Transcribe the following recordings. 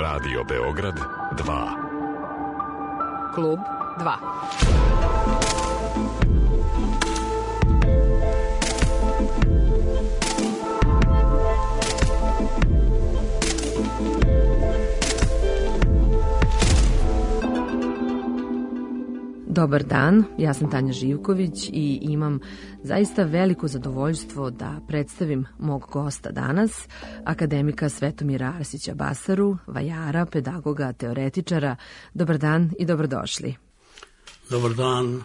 Radio Beograd 2. Klub 2. Dobar dan, ja sam Tanja Živković i imam zaista veliko zadovoljstvo da predstavim mog gosta danas, akademika Svetomira Arsića Basaru, vajara, pedagoga, teoretičara. Dobar dan i dobrodošli. Dobar dan.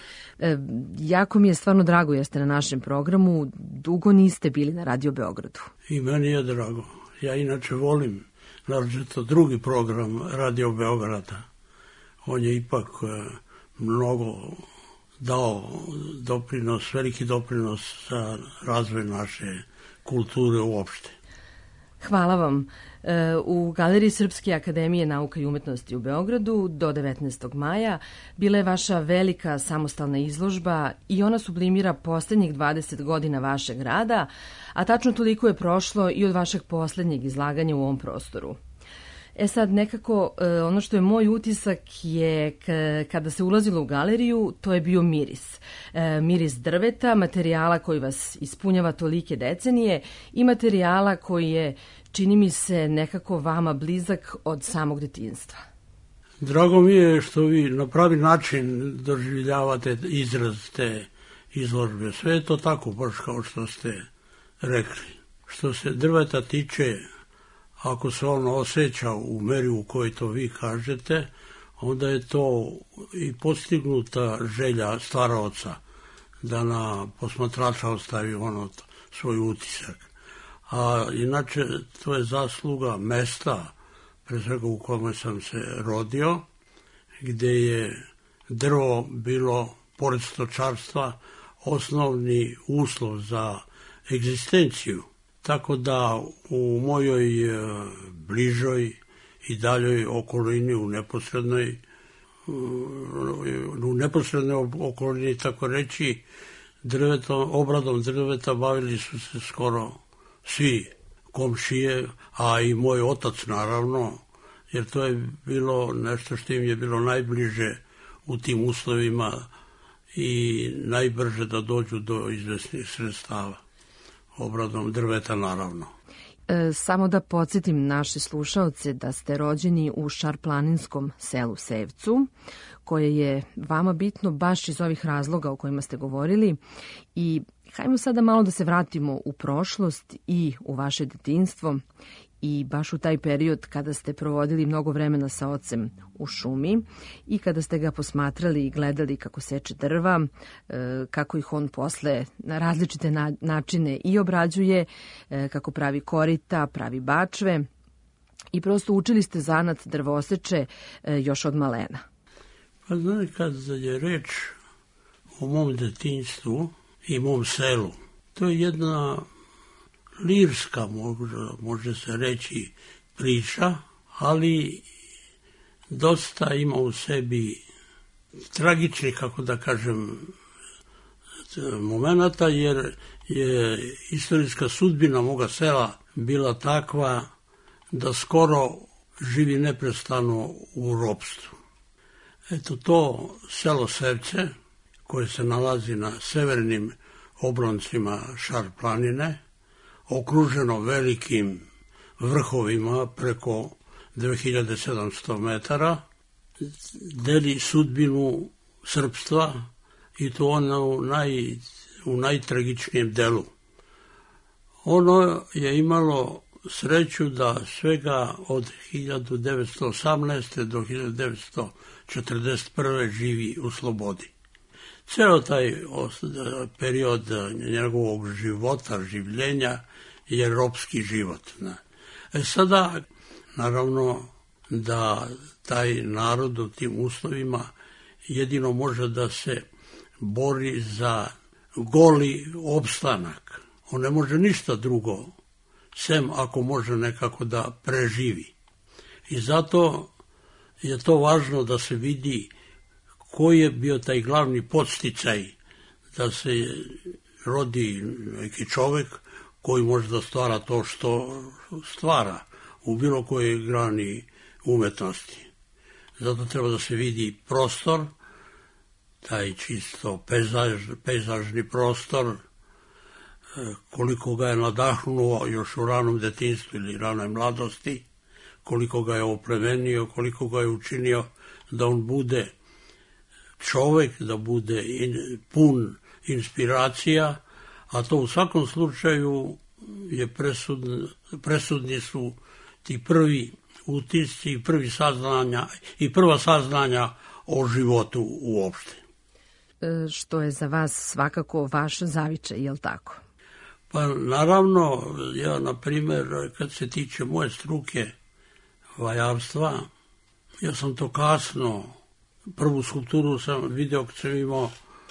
Jako mi je stvarno drago jer ste na našem programu, dugo niste bili na Radio Beogradu. I meni je drago. Ja inače volim, naročito drugi program Radio Beograda. On je ipak mnogo dao doprinos, veliki doprinos za razvoj naše kulture uopšte. Hvala vam. U Galeriji Srpske akademije nauka i umetnosti u Beogradu do 19. maja bila je vaša velika samostalna izložba i ona sublimira poslednjih 20 godina vašeg rada, a tačno toliko je prošlo i od vašeg poslednjeg izlaganja u ovom prostoru. Sad nekako ono što je moj utisak je kada se ulazilo u galeriju, to je bio miris. Miris drveta, materijala koji vas ispunjava tolike decenije i materijala koji je, čini mi se, nekako vama blizak od samog detinjstva. Drago mi je što vi na pravi način doživljavate izraz te izložbe. Sve je to tako, baš kao što ste rekli. Što se drveta tiče, ako se ono osjeća u meri u kojoj to vi kažete, onda je to i postignuta želja stvaraoca da na posmatrača ostavi ono svoj utisak. A inače, to je zasluga mesta, pre svega u kome sam se rodio, gde je drvo bilo, pored stočarstva, osnovni uslov za egzistenciju. Tako da u mojoj bližoj i daljoj okolini, u neposrednoj okolini, tako reći, obradom drveta bavili su se skoro svi komšije, a i moj otac naravno, jer to je bilo nešto što im je bilo najbliže u tim uslovima i najbrže da dođu do izvesnih sredstava. Obradom drveta, naravno. Samo da podsjetim naše slušaoce da ste rođeni u šarplaninskom selu Sevcu, koje je vama bitno baš iz ovih razloga o kojima ste govorili. I hajmo sada malo da se vratimo u prošlost i u vaše detinjstvo i baš u taj period kada ste provodili mnogo vremena sa ocem u šumi i kada ste ga posmatrali i gledali kako seče drva, kako ih on posle na različite načine i obrađuje, kako pravi korita, pravi bačve i prosto učili ste zanat drvoseče još od malena. Pa znate, kad je reč o mom detinjstvu i mom selu, to je jedna lirska, može se reći, priča, ali dosta ima u sebi tragičnih, kako da kažem, momenata, jer je istorijska sudbina moga sela bila takva da skoro živi neprestano u ropstvu. Eto, to selo Sevce, koje se nalazi na severnim obroncima Šar-planine, okruženo velikim vrhovima preko 2700 metara, deli sudbinu srpstva i to ono u najtragičnijem delu. Ono je imalo sreću da svega od 1918. do 1941. živi u slobodi. Ceo taj period njegovog života, življenja je ropski život. Sada, naravno, da taj narod u tim uslovima jedino može da se bori za goli opstanak. On ne može ništa drugo, sem ako može nekako da preživi. I zato je to važno da se vidi koji je bio taj glavni podsticaj da se rodi neki čovek koji može da stvara to što stvara u bilo kojoj grani umetnosti. Zato treba da se vidi prostor, taj čisto pejzažni prostor, koliko ga je nadahnuo još u ranom detinjstvu ili ranoj mladosti, koliko ga je oplemenio, koliko ga je učinio da on bude čovek, da bude pun inspiracija, a to u svakom slučaju je presudni su ti prvi utisci i prva saznanja o životu uopšte. Što je za vas svakako vaš zavičaj, je li tako? Pa naravno, ja na primer, kad se tiče moje struke vajarstva, ja sam to kasno, prvu skulpturu sam video kad sam imao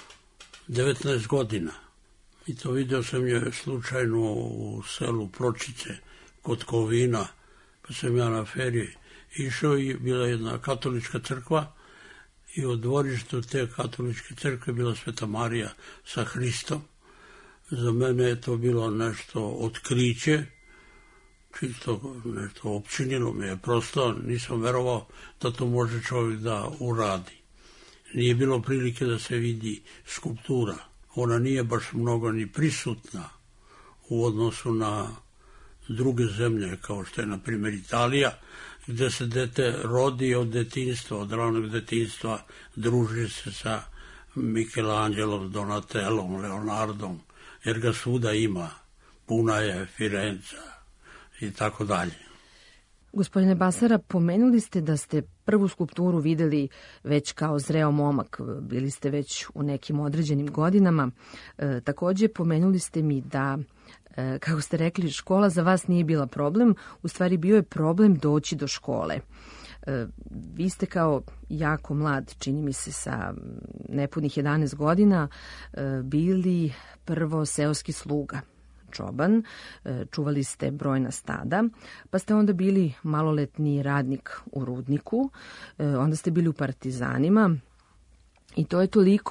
19 godina. I to video sam je slučajno u selu Pločice kod Kovina, pa sam ja na feriji išao i bila jedna katolička crkva i u dvorištu te katoličke crkve bila Sveta Marija sa Hristom. Za mene je to bilo nešto otkriće, čisto nešto opčinilo me je, prosto nisam verovao da to može čovjek da uradi. Nije bilo prilike da se vidi skulptura. Ona nije baš mnogo ni prisutna u odnosu na druge zemlje, kao što je, na primjer, Italija, gde se dete rodi od detinjstva, od ranog detinjstva, druži se sa Michelangelom, Donatelom, Leonardom, jer ga svuda ima, puna je Firenca i tako dalje. Gospodine Basara, pomenuli ste da ste prvu skulpturu videli već kao zreo momak, bili ste već u nekim određenim godinama. Takođe, pomenuli ste mi da, kako ste rekli, škola za vas nije bila problem, u stvari bio je problem doći do škole. Vi ste kao jako mlad, čini mi se sa nepunih 11 godina, bili prvo seoski sluga, čoban, čuvali ste brojna stada, pa ste onda bili maloletni radnik u rudniku, onda ste bili u partizanima i to je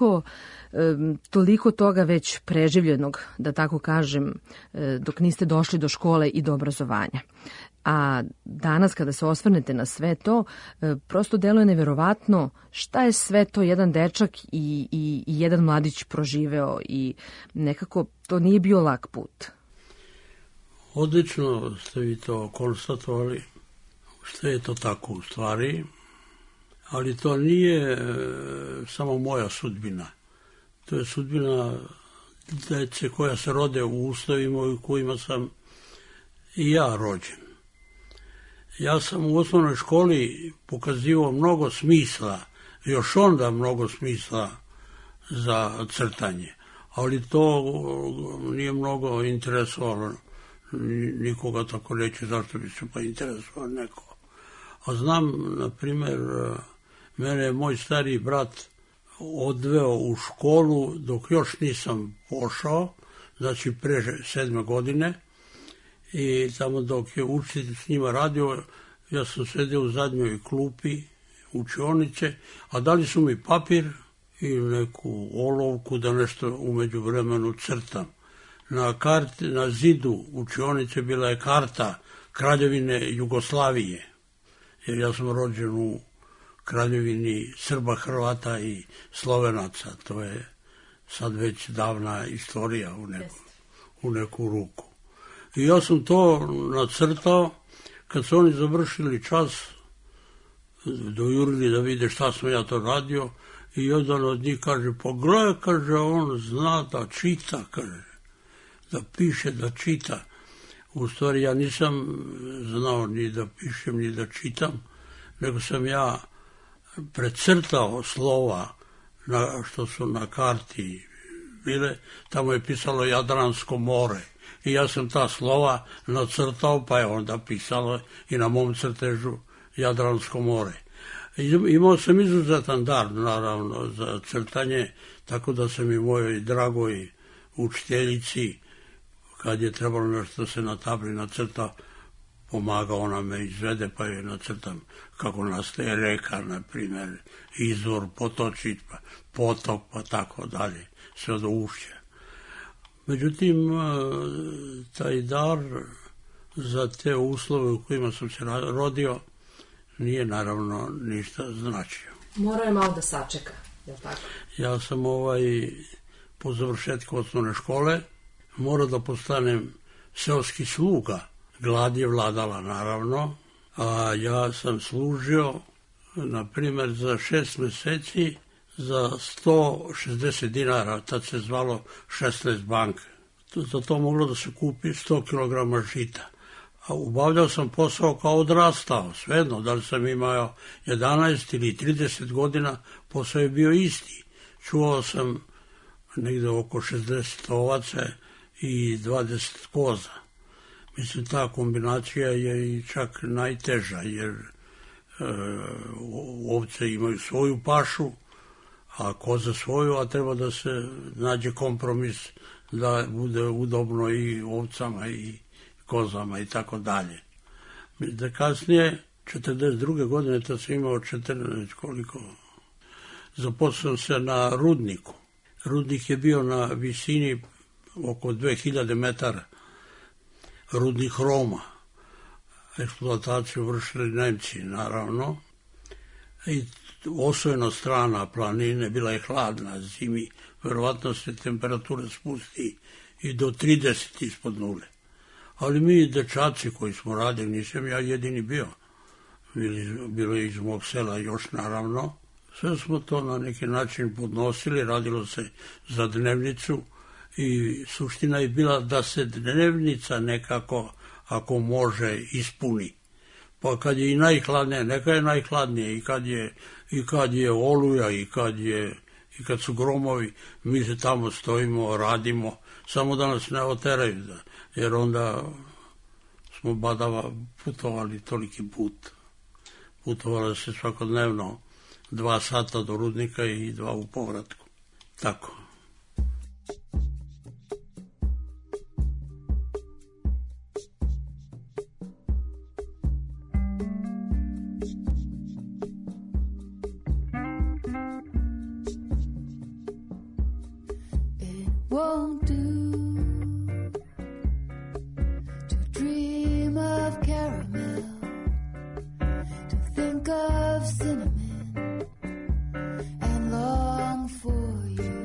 toliko toga već preživljenog, da tako kažem, dok niste došli do škole i do obrazovanja. A danas kada se osvrnete na sve to, prosto deluje neverovatno šta je sve to jedan dečak i jedan mladić proživeo i nekako to nije bio lak put. Odlično ste vi to konstatovali, što je to tako u stvari, ali to nije samo moja sudbina. To je sudbina dece koja se rode u uslovima u kojima sam i ja rođen. Ja sam u osnovnoj školi pokazivao mnogo smisla, još onda mnogo smisla za crtanje, ali to nije mnogo interesovalo nikoga, tako reći, zašto bi se pa interesovao neko. A znam, na primjer, mene je moj stariji brat odveo u školu dok još nisam pošao, znači pre 7. godine, i tamo dok je učitelj s njima radio, ja sam sedio u zadnjoj klupi učionice, a dali su mi papir i neku olovku da nešto umeđu vremenu crtam. Na zidu učionice bila je karta Kraljevine Jugoslavije, jer ja sam rođen u Kraljevini Srba, Hrvata i Slovenaca. To je sad već davna istorija u neku ruku. I ja sam to nacrtao, kad su oni završili čas, dojurili da vide šta sam ja to radio, i jedan od njih kaže, pa gledaj, kaže, on zna da čita, kaže, da piše, da čita. U stvari ja nisam znao ni da pišem, ni da čitam, nego sam ja precrtao slova što su na karti bile, tamo je pisalo Jadransko more. I ja sam ta slova nacrtao, pa je onda pisalo i na mom crtežu Jadransko more. Imao sam izuzetan dar, naravno, za crtanje, tako da sam i mojoj dragoj učiteljici, kad je trebalo nešto da se na tabli nacrta, pomagao, ona me izvede, pa je nacrtam kako nastaje reka, na primjer, izvor, potočić, pa potok, pa tako dalje, sve do ušća. Međutim, taj dar za te uslove u kojima sam se rodio, nije naravno ništa značio. Morao je malo da sačeka, je li tako? Ja sam po završetku osnovne škole morao da postanem seoski sluga. Glad je vladala, naravno, a ja sam služio, na primjer, za 6 meseci za 160 dinara, tad se zvalo 16 bank. Za to moglo da se kupi 100 kg žita. A obavljao sam posao kao odrastao, svejedno, da li sam imao 11 ili 30 godina, posao je bio isti. Čuvao sam negde oko 60 ovaca i 20 koza. Mislim, ta kombinacija je i čak najteža, jer ovce imaju svoju pašu, a koza svoju, a treba da se nađe kompromis da bude udobno i ovcama i kozama i tako dalje. Da kasnije, 42. godine, tad sam imao 14, koliko, zaposlio se na rudniku. Rudnik je bio na visini oko 2000 metara, rudnik hroma. Eksploataciju vršili Nemci, naravno. I osvojena strana planine bila je hladna zimi, verovatno se temperatura spusti i do 30 ispod nule. Ali mi dečaci koji smo radili, nisam ja jedini bio, bilo je iz mog sela još, naravno. Sve smo to na neki način podnosili, radilo se za dnevnicu i suština je bila da se dnevnica nekako, ako može, ispuni. Pa kad je i najhladnije, neka je najhladnije, i kad je oluja, i kad su gromovi, mi se tamo stojimo, radimo, samo da nas ne oteraju, jer onda smo badava putovali toliki put. Putovalo se svakodnevno 2 sata do rudnika i 2 u povratku. Tako. Won't do to dream of caramel, to think of cinnamon and long for you.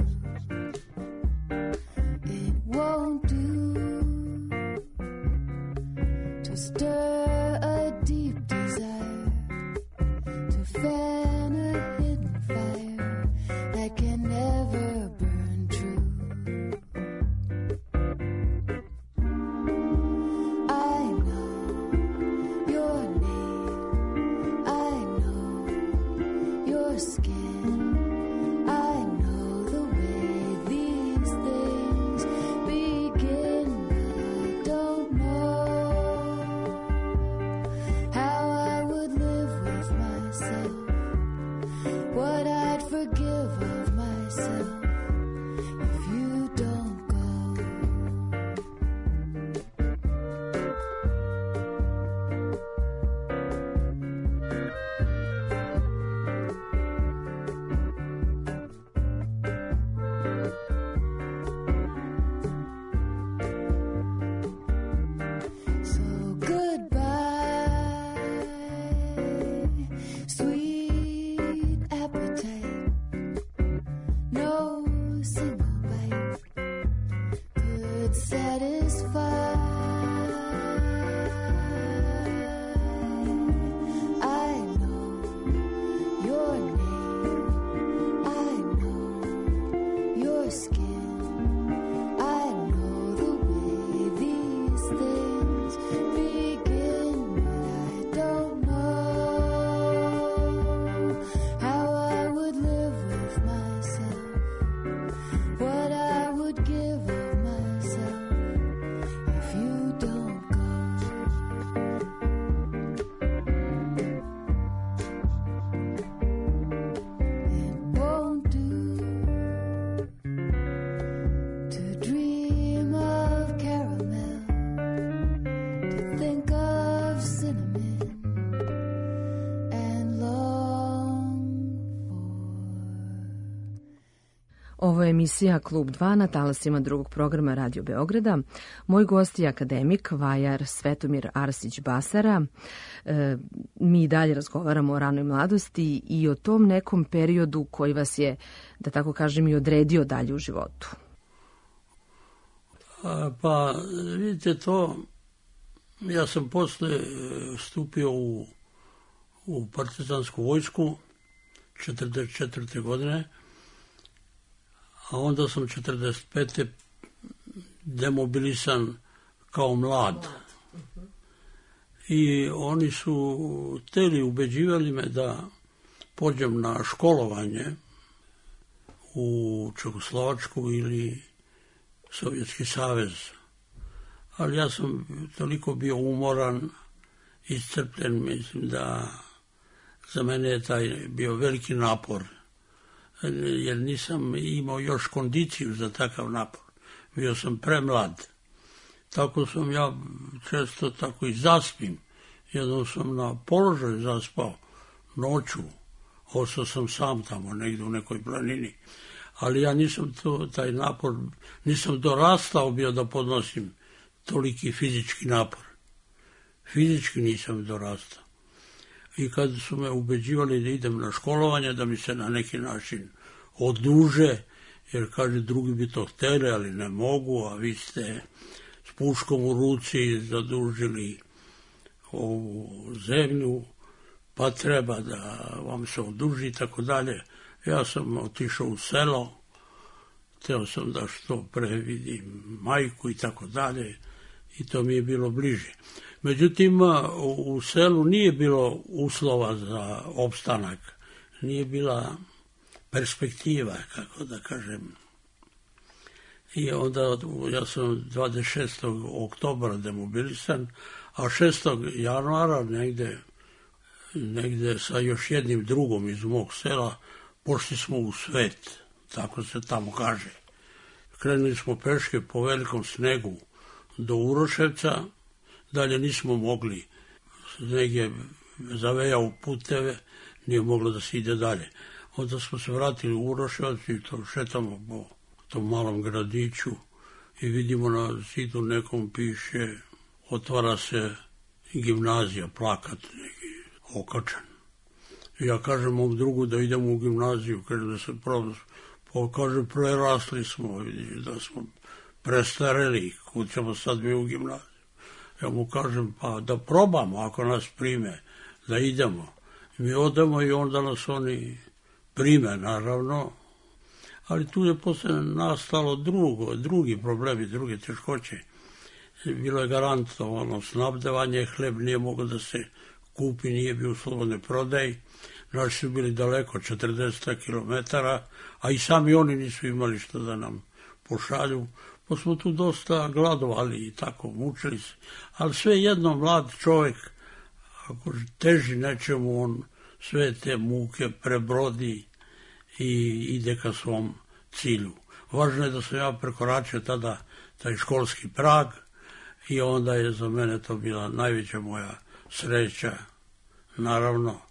It won't do to stir a deep desire, to fan a hidden fire that can never burn true. Ovo je emisija Klub 2 na talasima drugog programa Radio Beograda. Moj gost je akademik, vajar Svetomir Arsić Basara. Mi dalje razgovaramo o ranoj mladosti i o tom nekom periodu koji vas je, da tako kažem, i odredio dalje u životu. Pa, vidite to, ja sam posle stupio u partizansku vojsku 1944. godine, a onda sam 1945. demobilisan kao mlad. I oni su ubeđivali me da pođem na školovanje u Čehoslovačku ili Sovjetski savez. Ali ja sam toliko bio umoran, iscrpljen, mislim da za mene je taj bio veliki napor, jer nisam imao još kondiciju za takav napor. Bio sam premlad. Tako sam ja često tako i zaspim. Jednom sam na položaju zaspao noću. Ostao sam sam tamo negdje u nekoj planini. Ali ja nisam taj napor, nisam dorastao bio da podnosim toliki fizički napor. Fizički nisam dorastao. I kad su me ubeđivali da idem na školovanje, da mi se na neki način oduže, jer kaže drugi bi to htjeli, ali ne mogu, a vi ste s puškom u ruci zadužili ovu zemlju, pa treba da vam se oduži i tako dalje. Ja sam otišao u selo, htio sam da što pre vidim majku i tako dalje, i to mi je bilo bliže. Međutim, u selu nije bilo uslova za opstanak, nije bila perspektiva, kako da kažem. I onda ja sam 26. oktobra demobilisan, a 6. januara negde sa još jednim drugom iz mog sela pošli smo u svet, tako se tamo kaže. Krenuli smo peške po velikom snegu do Uroševca, dalje nismo mogli, sneg je zavejao puteve, nije moglo da se ide dalje. Onda smo se vratili u Uroševac i to šetamo po tom malom gradiću i vidimo na zidu nekom piše otvara se gimnazija, plakat neki okačen. I ja kažem mom drugu da idemo u gimnaziju, kaže da se probam, pa kaže prerasli smo, da smo prestareli, kud ćemo sad mi u gimnaziju. Ja mu kažem pa da probamo ako nas prime, da idemo. I mi odemo i onda nas oni prime, naravno, ali tu je posle nastalo drugi problemi, druge teškoće. Bilo je garantovano snabdevanje, hleb nije mogao da se kupi, nije bio u slobodnoj prodaji. Naši su bili daleko, 40 km, a i sami oni nisu imali što da nam pošalju. Pa smo tu dosta gladovali i tako, mučili se. Ali sve jedno mlad čovjek, ako teži nečemu, on sve te muke prebrodi i ide ka svom cilju. Važno je da sam ja prekoračio tada taj školski prag i onda je za mene to bila najveća moja sreća. Naravno,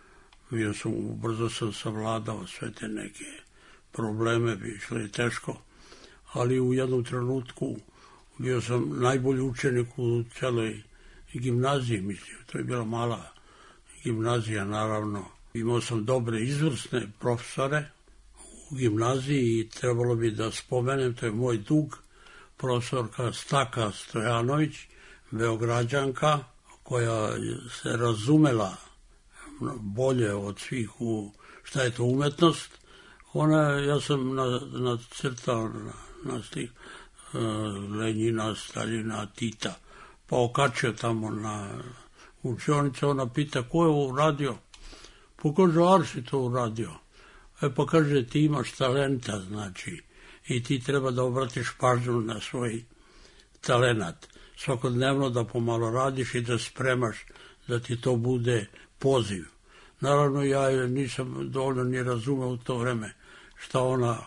brzo sam savladao sve te neke probleme, bi išli teško, ali u jednom trenutku bio sam najbolji učenik u celoj gimnaziji, mislim, to je bila mala gimnazija, naravno. Imao sam dobre, izvrsne profesore u gimnaziji i trebalo bi da spomenem, to je moj dug, profesorka Staka Stojanović, Beograđanka, koja se razumela bolje od svih u šta je to umetnost. Ja sam nacrtao na slik Lenjina, Staljina, Tita, pa okačio tamo na učionicu. Ona pita ko je ovo uradio? Pa kaže Arsi to uradio. Pa kaže ti imaš talenta, znači, i ti treba da obratiš pažnju na svoj talenat. Svakodnevno da pomalo radiš i da spremaš da ti to bude poziv. Naravno, ja nisam dovoljno ni razumeo u to vreme šta ona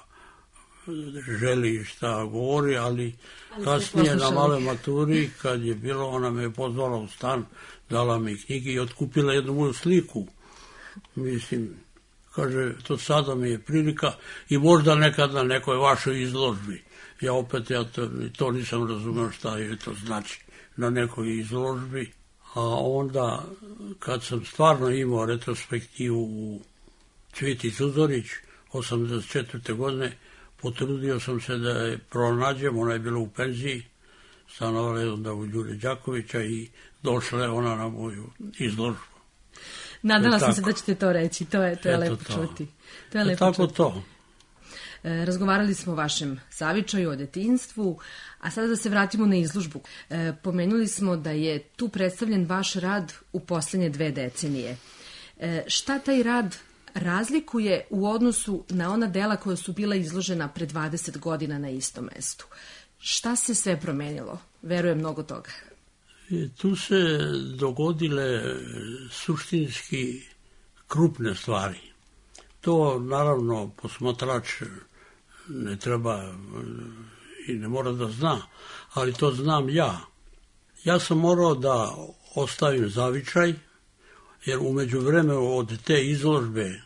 želi i šta govori, ali kasnije na maloj maturi, kad je bilo, ona me je pozvala u stan, dala mi knjige i otkupila jednu moju sliku. Mislim, Kaže, to sada mi je prilika i možda nekad na nekoj vašoj izložbi. Ja to nisam razumio šta je to znači na nekoj izložbi. A onda, kad sam stvarno imao retrospektivu u Cvjeti Zuzorić, 84. godine, potrudio sam se da je pronađem, ona je bila u penziji, stanovala je onda u Đure Đakovića i došla je ona na moju izložbu. Nadala sam se da ćete to reći, to je lepo čuti. To je lepo čuti. To. Razgovarali smo o vašem zavičaju, o detinjstvu, a sada da se vratimo na izložbu. Pomenuli smo da je tu predstavljen vaš rad u posljednje 2 decenije. Šta taj rad razlikuje u odnosu na ona dela koja su bila izložena pre 20 godina na istom mestu? Šta se sve promenilo? Verujem mnogo toga. Tu se dogodile suštinski krupne stvari. To naravno posmatrač ne treba i ne mora da zna, ali to znam ja. Ja sam morao da ostavim zavičaj, jer u međuvremenu od te izložbe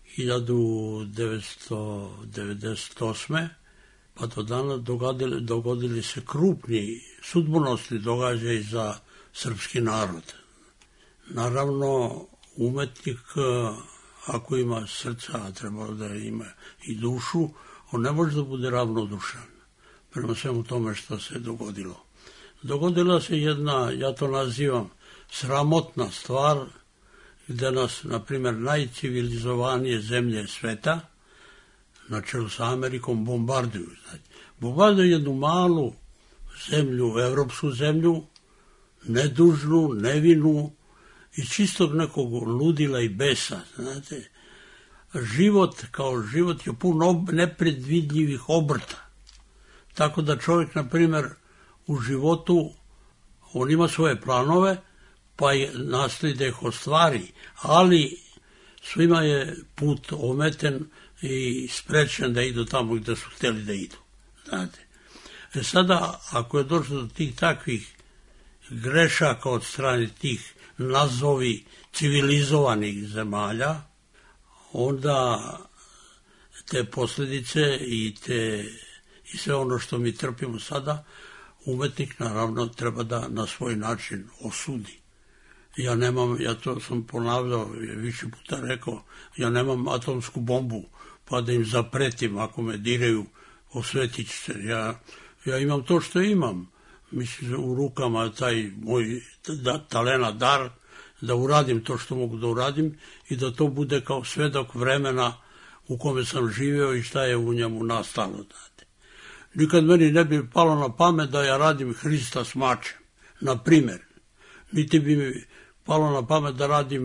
1998. pa do dana dogodili se krupni sudbonosni događaj za srpski narod. Naravno, umetnik, ako ima srca, a treba da ima i dušu, on ne može da bude ravnodušan prema svemu tome što se dogodilo. Dogodila se jedna, ja to nazivam, sramotna stvar, gde nas, na primjer, najcivilizovanije zemlje sveta, na čelu sa Amerikom, bombarduju. Bombarduju jednu malu zemlju, evropsku zemlju, nedužnu, nevinu, iz čistog nekog ludila i besa. Znate, život kao život je pun nepredvidljivih obrta. Tako da čovjek, na primjer, u životu, on ima svoje planove, pa nastoji da ih ostvari, ali svima je put ometen i sprečen da idu tamo gde su htjeli da idu. Znate. Sada, ako je došlo do tih takvih grešaka od strane tih nazovi civilizovanih zemalja, onda te posljedice i sve ono što mi trpimo sada, umetnik naravno treba da na svoj način osudi. Ja to sam ponavljao, više puta rekao, ja nemam atomsku bombu, pa da im zapretim, ako me diraju, osvetit ću se. Ja imam to što imam. Mislim, u rukama taj moj talenat, dar, da uradim to što mogu da uradim i da to bude kao svedok vremena u kome sam živeo i šta je u njemu nastalo. Znate. Nikad meni ne bi palo na pamet da ja radim Hrista s mačem, na primjer. Niti bi mi palo na pamet da radim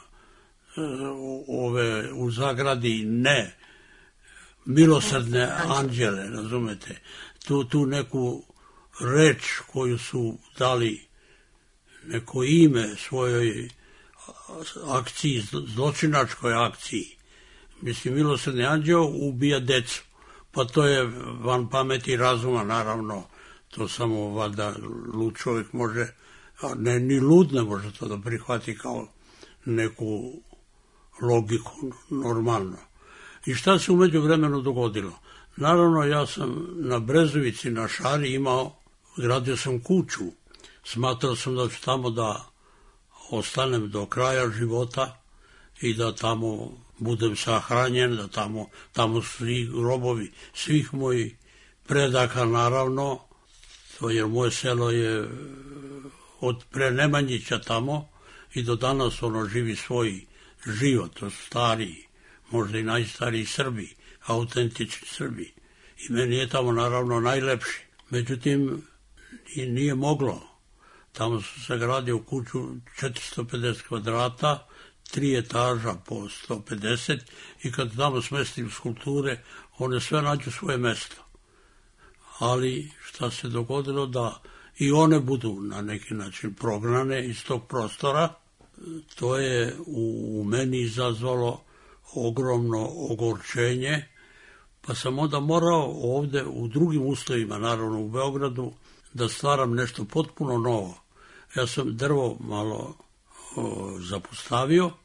u zagradi milosrdne anđele, razumete. Tu neku reč koju su dali neko ime svojoj akciji, zločinačkoj akciji. Mislim, milosrdni anđeo ubija decu. Pa to je van pameti i razuma, naravno. To samo valjda lud čovjek može, a ne, ni lud ne može to da prihvati kao neku logiku normalno. I šta se u međuvremenu dogodilo? Naravno, ja sam na Brezovici, na Šari gradio sam kuću. Smatrao sam da ću tamo da ostanem do kraja života i da tamo budem sahranjen, da tamo su i grobovi svih mojih predaka, naravno, jer moje selo je od pre Nemanjića tamo i do danas ono živi svoj život, to su stariji, možda i najstariji Srbi, autentični Srbi. I meni je tamo naravno najlepši. Međutim, nije moglo. Tamo su se gradio u kuću 450 kvadrata, 3 etaža po 150 i kad tamo smestim skulpture, one sve nađu svoje mesto. Ali šta se dogodilo da i one budu na neki način prognane iz tog prostora, to je u meni izazvalo ogromno ogorčenje, pa sam onda morao ovde u drugim uslovima, naravno u Beogradu, da stvaram nešto potpuno novo. Ja sam drvo malo zapostavio,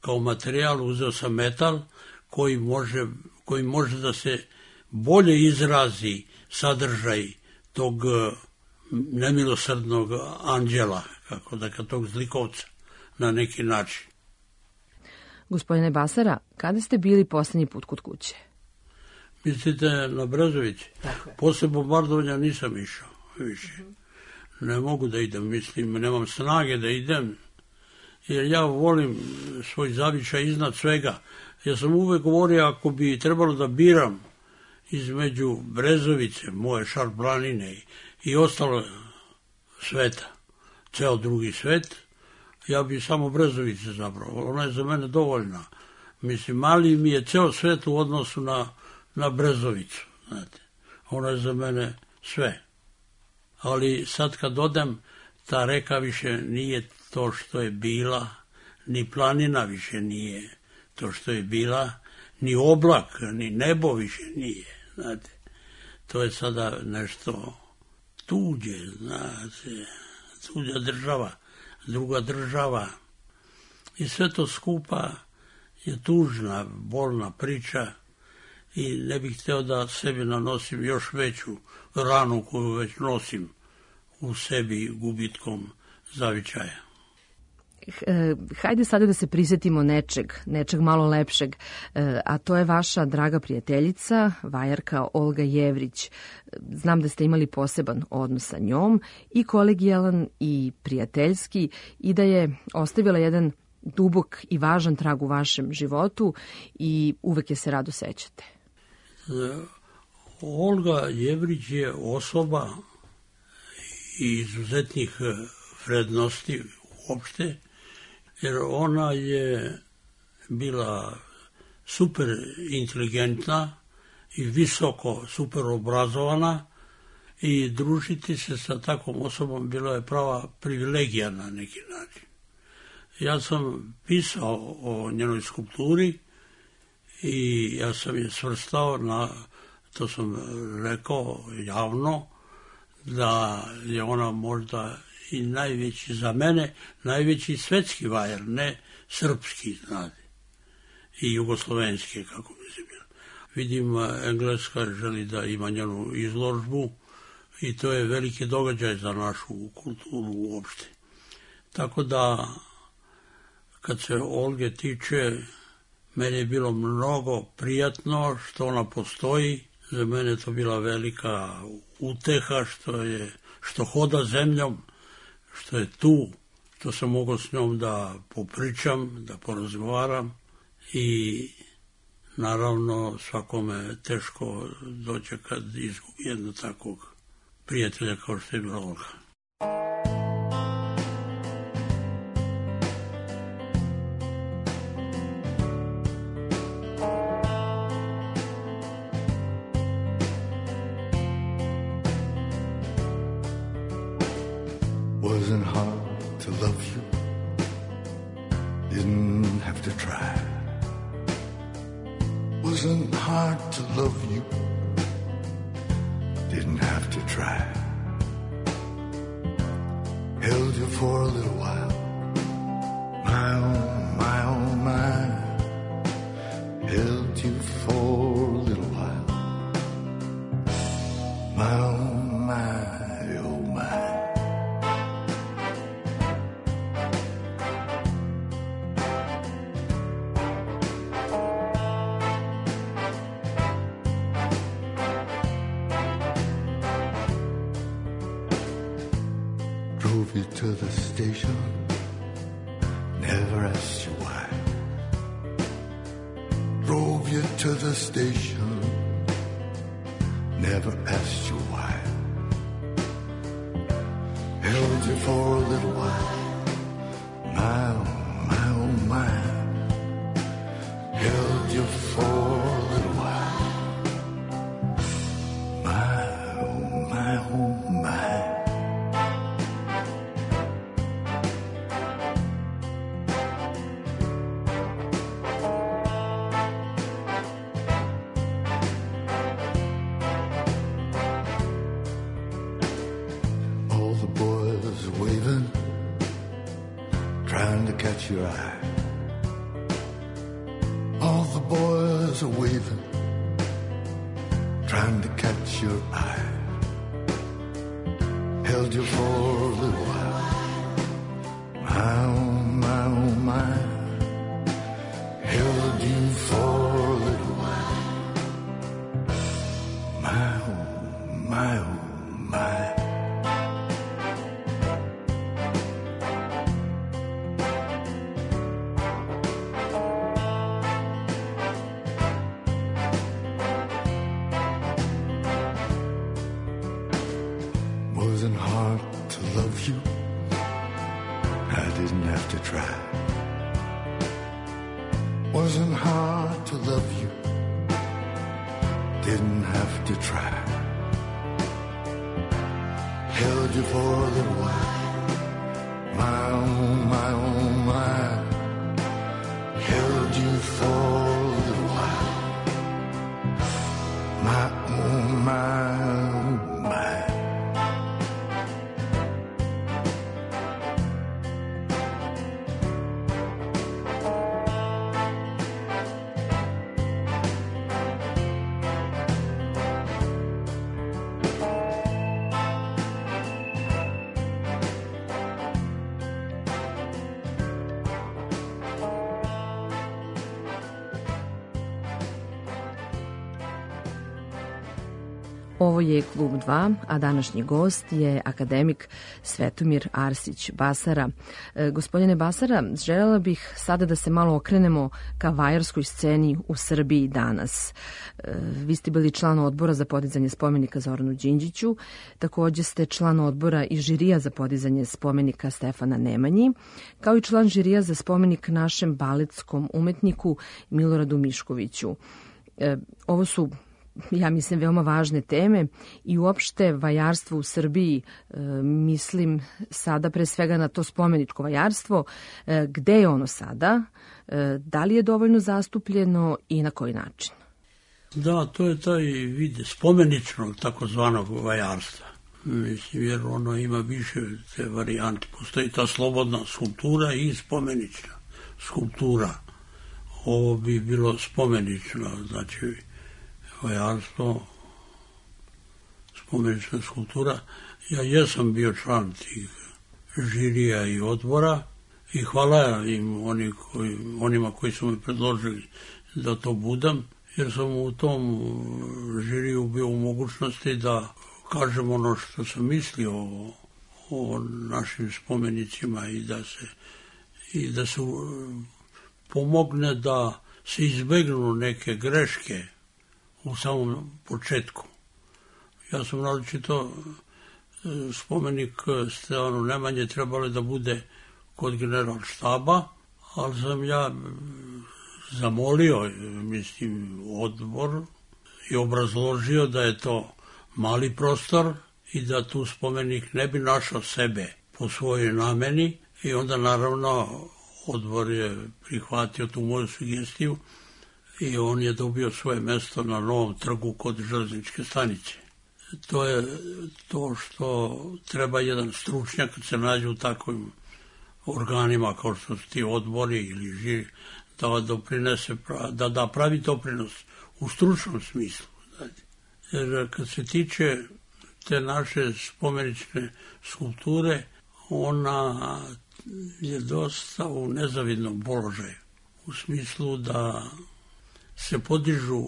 kao materijal uzeo sam metal koji može da se bolje izrazi sadržaj tog nemilosrdnog anđela, tog zlikovca na neki način. Gospodine Basara, kada ste bili posljednji put kod kuće? Mislite na Brezovici? Posle bombardovanja nisam išao više. Ne mogu da idem, nemam snage da idem, jer ja volim svoj zavičaj iznad svega. Ja sam uvek govorio, ako bi trebalo da biram između Brezovice, moje Šar-planine i ostalo sveta, ceo drugi svet, ja bi samo Brezovice zapravo. Ona je za mene dovoljna. Mali mi je ceo svet u odnosu na Brezovicu. Znate. Ona je za mene sve. Ali sad kad odem, ta reka više nije to što je bila, ni planina više nije to što je bila, ni oblak, ni nebo više nije. Znate. To je sada nešto tuđe, znate, tuđa država, druga država. I sve to skupa je tužna, bolna priča i ne bih hteo da sebi nanosim još veću ranu koju već nosim u sebi gubitkom zavičaja. Hajde sada da se prisjetimo nečeg malo lepšeg, a to je vaša draga prijateljica, vajarka Olga Jevrić. Znam da ste imali poseban odnos sa njom, i kolegijalan i prijateljski, i da je ostavila jedan dubok i važan trag u vašem životu i uvek je se rado sećate. Olga Jevrić je osoba izuzetnih vrednosti uopšte, jer ona je bila super inteligentna i visoko super obrazovana i družiti se sa takvom osobom bilo je prava privilegija na neki način. Ja sam pisao o njenoj skulpturi i ja sam je svrstao to sam rekao javno, da je ona možda i najveći, za mene, najveći svetski vajar, ne srpski, znate, i jugoslovenski, kako bi se bilo. Vidim, Engleska želi da ima njenu izložbu i to je veliki događaj za našu kulturu uopšte. Tako da, kad se Olge tiče, meni je bilo mnogo prijatno što ona postoji. Za mene je to bila velika uteha što hoda zemljom, što je tu, što sam mogao s njom da popričam, da porazgovaram i naravno svakome teško dođe kad izgubi jednog takvog prijatelja kao što je bila Olga. Wasn't hard to love you, didn't have to try. Wasn't hard to love you, didn't have to try. Held you for a little while, my oh, my oh, my. Held you for a little while, my oh, my, oh, my. Drove you to the station, never asked you why. Drove you to the station, never asked you why. Held you for a little while, my oh, my oh, my. Held you for a little while, my oh, my oh, my. All the boys waving, trying to catch your eye. a waving, trying to catch your eye. Held you for a little while. My, oh, my, oh, my. Held you for a little while. My, oh, my, oh, my. Wasn't hard to love you. I didn't have to try. Wasn't hard to love you. Didn't have to try. Held you for a little while. My, oh, my, oh, my. Held you for a little while. My, oh, my, oh, my. Ovo je Klub 2, a današnji gost je akademik Svetomir Arsić Basara. Gospodine Basara, željela bih sada da se malo okrenemo ka vajarskoj sceni u Srbiji danas. Vi ste bili član odbora za podizanje spomenika Zoranu Đinđiću, takođe ste član odbora i žirija za podizanje spomenika Stefana Nemanji, kao i član žirija za spomenik našem baletskom umetniku Miloradu Miškoviću. Ovo su, ja mislim, veoma važne teme i uopšte vajarstvo u Srbiji, mislim sada pre svega na to spomeničko vajarstvo, gde je ono sada, da li je dovoljno zastupljeno i na koji način? Da, to je taj vid spomeničnog takozvanog vajarstva. Mislim, jer ono ima više te varijante. Postoji ta slobodna skulptura i spomenična skulptura. Ovo bi bilo spomenično, znači vajarstvo, spomenična skulptura. Ja jesam bio član tih žirija i odbora i hvala im onima koji su me predložili da to budem, jer sam u tom žiriju bio u mogućnosti da kažem ono što sam mislio o našim spomenicima i da se pomogne da se izbegnu neke greške u samom početku. Ja sam naročito spomenik Stefanu Nemanji trebalo da bude kod Generalštaba, ali sam ja zamolio, mislim, odbor i obrazložio da je to mali prostor i da tu spomenik ne bi našao sebe po svojoj nameni i onda naravno odbor je prihvatio tu moju sugestiju i on je dobio svoje mesto na Novom trgu kod železničke stanice. To je to što treba jedan stručnjak kad se nađe u takvim organima kao što su ti odbori ili žiri, da pravi doprinos u stručnom smislu. Jer kad se tiče te naše spomenične skulpture, ona je dosta u nezavidnom položaju. U smislu da se podižu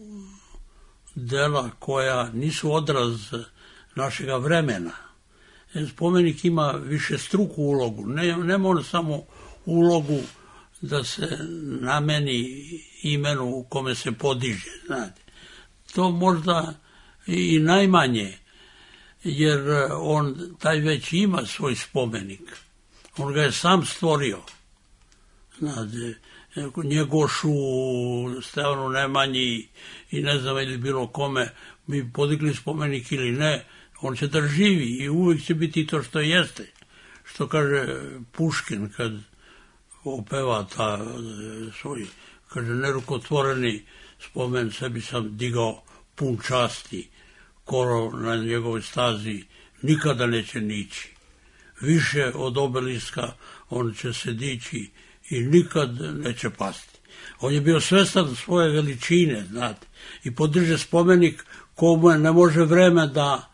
dela koja nisu odraz našega vremena. Spomenik ima višestruku ulogu. Nema on samo ulogu da se nameni imenu u kome se podiže. Znate. To možda i najmanje, jer on taj već ima svoj spomenik. On ga je sam stvorio. Znate, Njegošu, Stefanu Nemanji i ne znam ili bilo kome bi podigli spomenik ili ne, on će da živi i uvijek će biti to što jeste. Što kaže Puškin kad opeva svoj, kaže, nerukotvoreni spomen sebi sam digao pun časti, korov na njegovoj stazi nikada neće nići. Više od obeliska on će se dići i nikad neće pasti. On je bio svestan svoje veličine, znate, i podiže spomenik komu ne može vreme da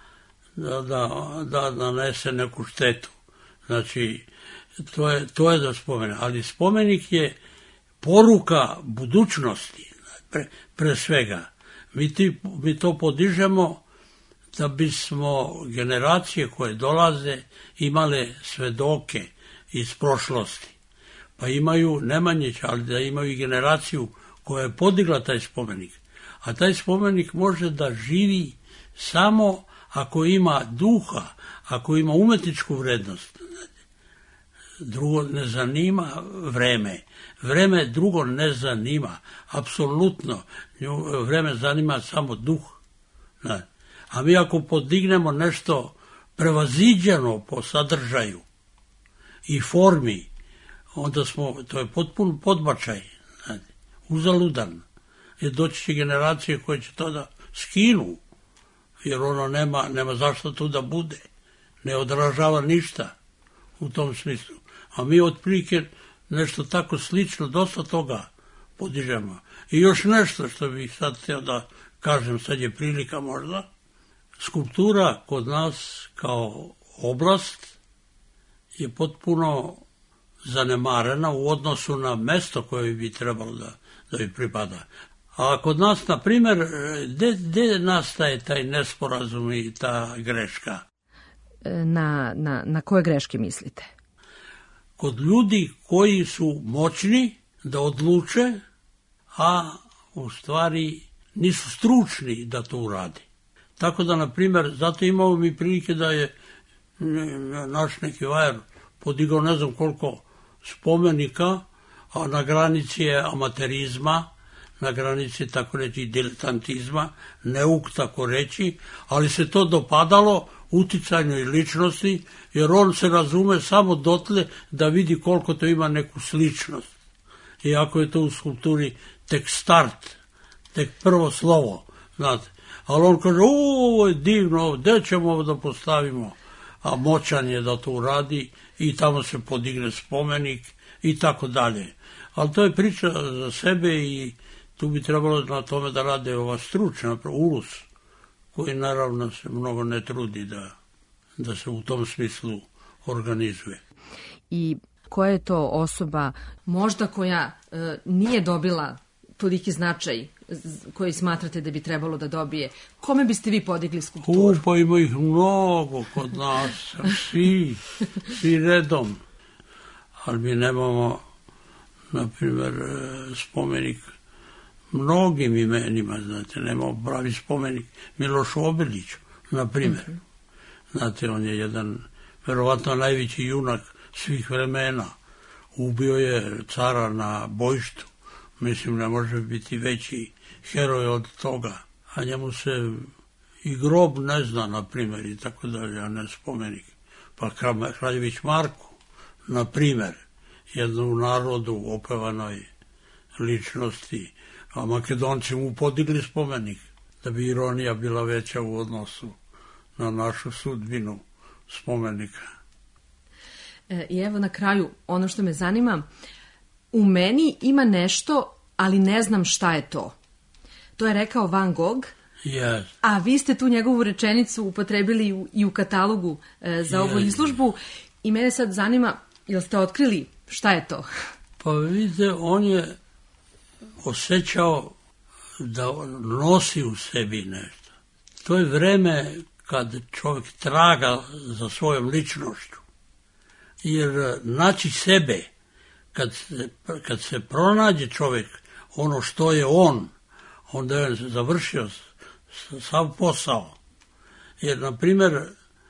nanese neku štetu. Znači, to je da spomene. Ali spomenik je poruka budućnosti, pre svega. Mi to podižemo da bismo generacije koje dolaze imale svedoke iz prošlosti. Pa imaju Nemanjić, ali da imaju i generaciju koja je podigla taj spomenik. A taj spomenik može da živi samo ako ima duha, ako ima umetničku vrednost. Drugo ne zanima vreme. Vreme drugo ne zanima. Apsolutno. Vreme zanima samo duh. A mi ako podignemo nešto prevaziđeno po sadržaju i formi, onda to je potpun podbačaj, uzaludan. Jer doći će generacije koje će to da skinu, jer ono nema zašto tu da bude. Ne odražava ništa u tom smislu. A mi otprilike nešto tako slično, dosta toga podižemo. I još nešto što bih sad htio da kažem, sad je prilika možda. Skulptura kod nas kao oblast je potpuno zanemarena u odnosu na mesto koje bi trebalo da bi pripada. A kod nas, na primjer, gde nastaje taj nesporazum i ta greška? Na koje greške mislite? Kod ljudi koji su moćni da odluče, a u stvari nisu stručni da to uradi. Tako da, na primjer, zato imamo mi prilike da je naš neki vajar podigao ne znam koliko spomenika, a na granici je amaterizma, na granici tako reći diletantizma, neuk tako reći, ali se to dopadalo uticajnoj ličnosti, jer on se razume samo dotle da vidi koliko to ima neku sličnost. Iako je to u skulpturi tek start, tek prvo slovo, znate. Ali on kaže, ovo je divno, gde ćemo ovo da postavimo? A moćan je da to uradi i tamo se podigne spomenik i tako dalje. Ali to je priča za sebe i tu bi trebalo na tome da rade ova stručna, ULUS, koji naravno se mnogo ne trudi da se u tom smislu organizuje. I koja je to osoba možda koja nije dobila toliki značaj koji smatrate da bi trebalo da dobije? Kome biste vi podigli skulpturu? Pa ima ih mnogo kod nas, svi redom. Ali mi nemamo, na primjer, spomenik mnogim imenima, znate, nemamo pravi spomenik Milošu Obiliću, na primjer. Znate, on je jedan, verovatno najveći junak svih vremena. Ubio je cara na bojištu. Mislim, ne može biti veći heroj od toga. A njemu se i grob ne zna, na primjer, i tako dalje, a ne spomenik. Pa Kraljević Marko, na primjer, jedno u narodu opevanoj ličnosti, a Makedonci mu podigli spomenik, da bi ironija bila veća u odnosu na našu sudbinu spomenika. I evo na kraju, ono što me zanima, u meni ima nešto, ali ne znam šta je to. To je rekao Van Gogh, yes. A vi ste tu njegovu rečenicu upotrebili i u katalogu za ovu izložbu. I mene sad zanima, jel ste otkrili šta je to? Pa vidite, on je osjećao da nosi u sebi nešto. To je vreme kad čovjek traga za svojom ličnošću. Jer naći sebe, kad se pronađe čovjek ono što je on, onda je završio sav posao. Jer, na primjer,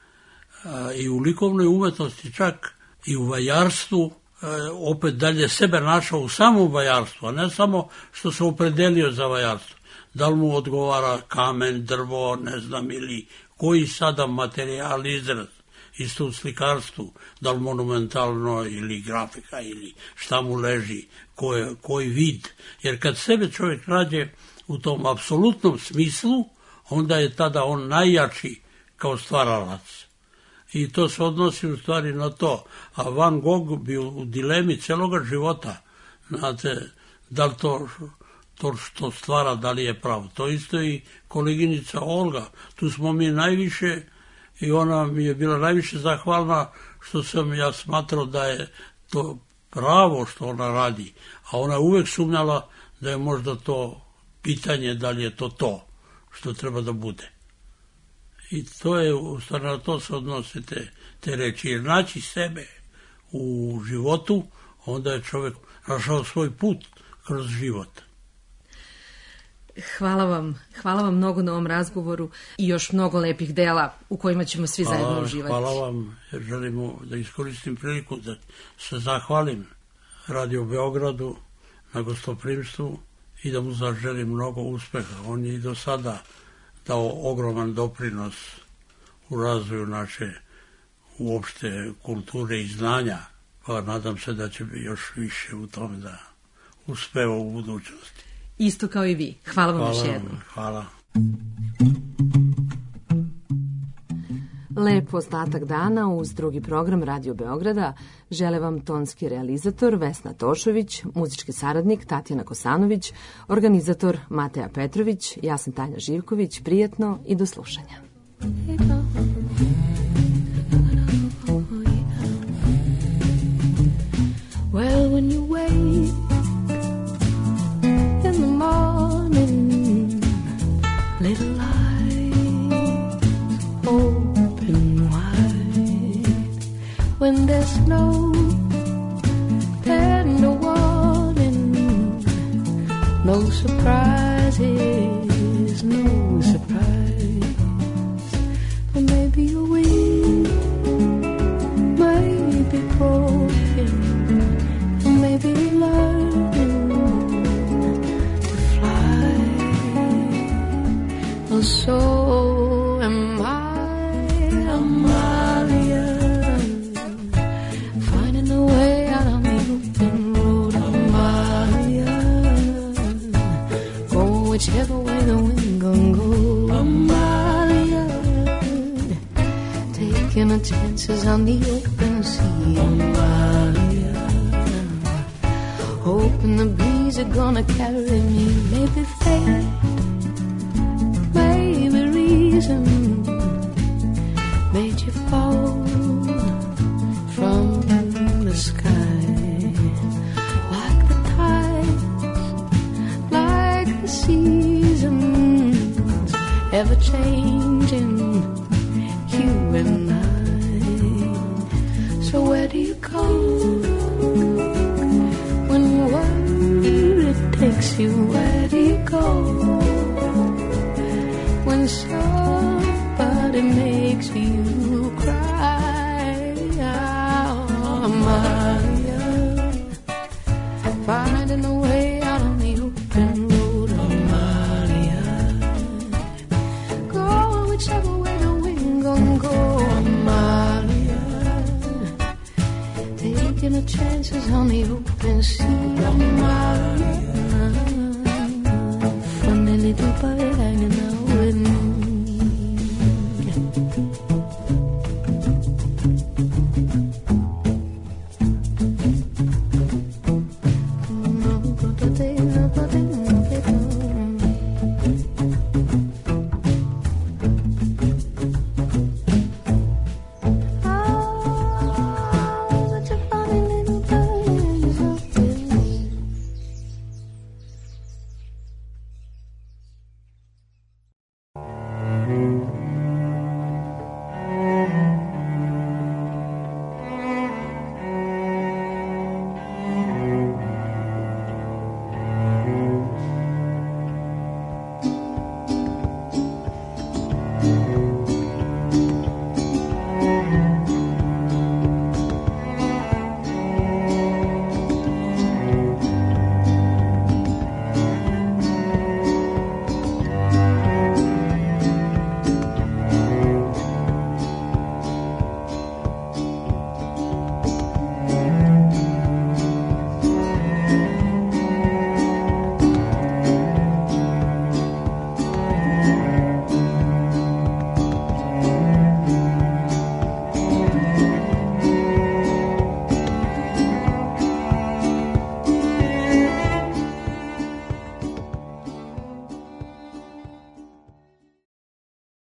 i u likovnoj umetnosti, čak i u vajarstvu, opet dalje sebe našao u samom vajarstvu, a ne samo što se opredelio za vajarstvo. Da li mu odgovara kamen, drvo, ne znam, ili koji sada materijal, izraz, isto u slikarstvu, da li monumentalno ili grafika ili šta mu leži, koji vid. Jer kad sebe čovjek nađe u tom apsolutnom smislu, onda je tada on najjači kao stvaralac. I to se odnosi u stvari na to. A Van Gogh bi u dilemi celoga života, znate, da li to što stvara, da li je pravo. To isto i koleginica Olga, tu smo mi najviše i ona mi je bila najviše zahvalna što sam ja smatrao da je to pravo što ona radi, a ona uvek sumnjala da je možda to pitanje da li je to što treba da bude. I to je, u stvari na to se odnose te reči, jer naći sebe u životu, onda je čovjek našao svoj put kroz život. Hvala vam mnogo na ovom razgovoru i još mnogo lepih dela u kojima ćemo svi zajedno uživati. Hvala vam, jer želimo da iskoristim priliku da se zahvalim Radio Beogradu na gostoprimstvu i da mu zaželim mnogo uspeha. On je i do sada dao ogroman doprinos u razvoju naše uopšte kulture i znanja, pa nadam se da će još više u tome da uspeva u budućnosti. Isto kao i vi. Hvala vam još jednom. Hvala. Lep ostatak dana uz drugi program Radio Beograda žele vam tonski realizator Vesna Tošović, muzički saradnik Tatjana Kosanović, organizator Mateja Petrović, ja sam Tanja Živković, prijatno i do slušanja. Well, when you wake in the morning, little eyes open wide. When there's no tender warning, no surprises, no surprise. But maybe your wings may be broken, maybe learning to fly. Well, so am I, Amalia, finding a way out on the open road, Amalia, go whichever way the wind gon' go, Amalia, taking the chances on the open sea, Amalia, hoping the breeze are gonna carry me. Maybe fate, maybe reason made you fall from the sky. Like the tides, like the seasons, ever changing, you and I. So where do you go when worry takes you? Where do you go when somebody makes you cry? Oh, Amalia, finding a way out on the open road, Amalia, go whichever way the wind gon' go, Amalia, taking the chances on the open sea, Amalia, funny little bird hanging out.